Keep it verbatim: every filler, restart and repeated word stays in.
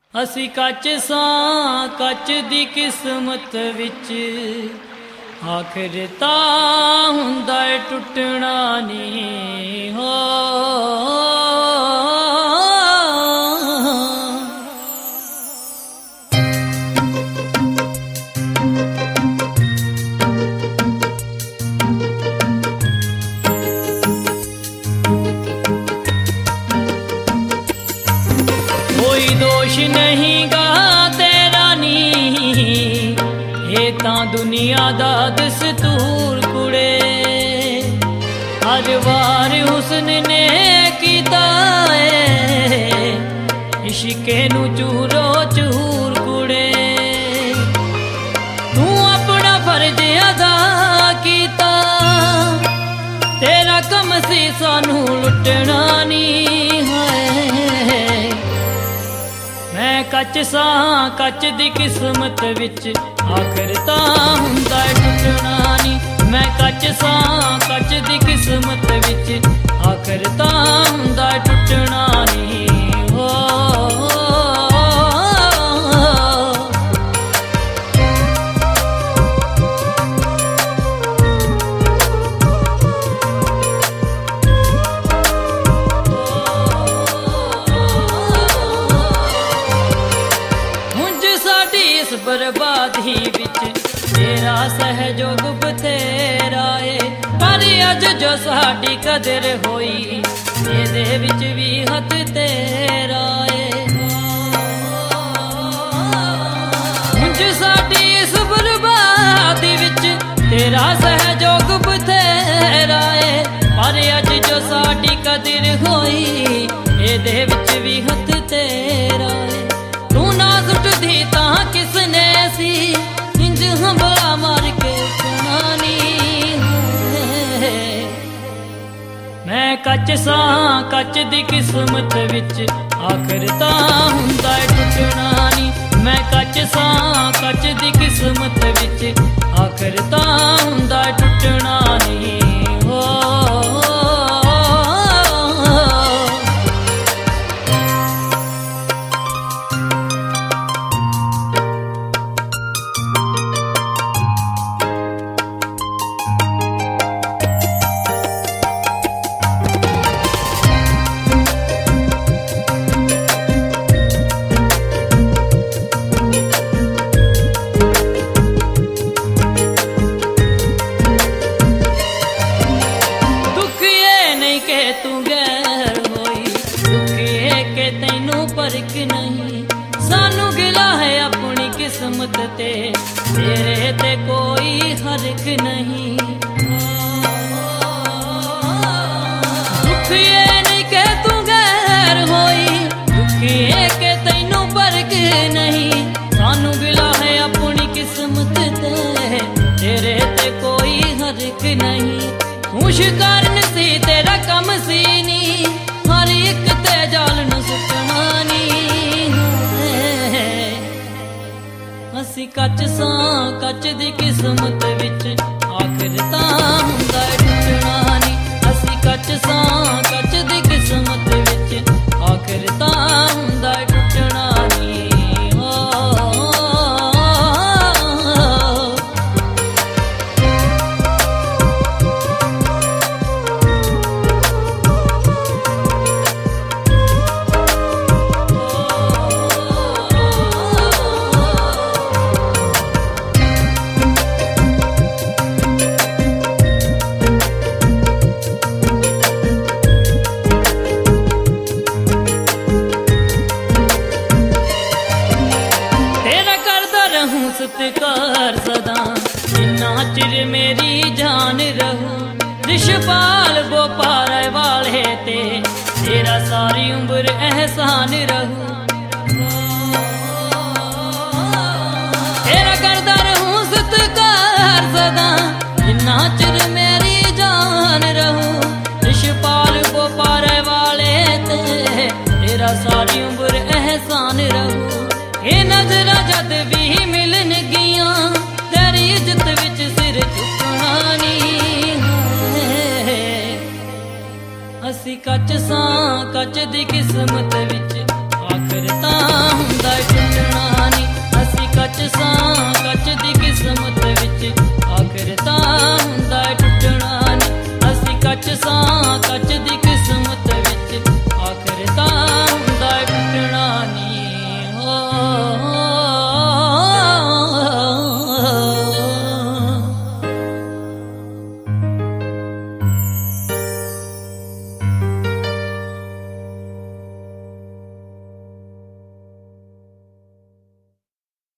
ਅਸੀਂ ਕੱਚ ਸਾਂ ਕੱਚ ਦੀ ਕਿਸਮਤ ਵਿੱਚ, ਆਖਰ ਤਾਂ ਹੁੰਦਾ ਏ ਟੁੱਟਣਾ ਨਹੀਂ ਹੋ। कोई दोष नहीं गा तेरा नी, ये तां दुनिया दा दस्तूर कुड़े। हर वार हुस्न ने कीता है इश्के नू चूरो चूर कुड़े। तू अपना फर्ज अदा कीता, तेरा कम सी सानू लुटना नहीं है। मैं कच सां कच दी किस्मत विच, आखर तां हुंदा टुटना नी। मैं कच सां कच दी किस्मत विच, आखर तां हुंदा टुटना नी हो। बर्बादी विच तेरा सहयोग बथेरा है, पर अज जो साडी कदर होई एदे विच भी हथ तेरा है। मुझ साडी इस बर्बादी विच तेरा सहयोग बथेरा है, पर अज जो साडी कदर होई एदे विच भी हथ तेरा है। तू ना सुटदी तां किसने सी, इंज हंबला मार के सुनानी है। मैं कच सां कच दी किस्मत विच, आखर तां हुंदा टुटना नी। मैं कच सां कच दी किस्मत विच, आखर तां हुंदा टुटना नी हो। नहीं सानू गिला है अपनी किस्मत ते, तेरे ते कोई हरक नहीं। दुख ये नहीं के तू गैर होई, दुख ये के तैनू फर्क नहीं। सानू गिला है अपनी किस्मत ते, तेरे ते कोई हरक नहीं। तू शिकार सी तेरा कम सी नी, हर एक ते जाल न सुटना नी। असी कच सां कच दी किस्मत विच, आखर तां हुंदा टुटना नी। असी कच सां कच दी किस्मत विच, आखर तां हुंदा टुटना नी हो। सत्कार सदा जिन्ना चिर मेरी जान रहू, रिशपाल बोपार वाले ते तेरा सारी उम्र एहसान रहू। तेरा करदा रहूं सत्कार सदा जिन्ना चिर मेरी जान रहू, रिशपाल बोपार वाले ते तेरा सारी उम्र एहसान रहू। ये नजरा जद भी मिलन गियां, तेरी इज्जत विच सिर झुकना नी है। असी कच सां कच दी किस्मत विच, आखर तां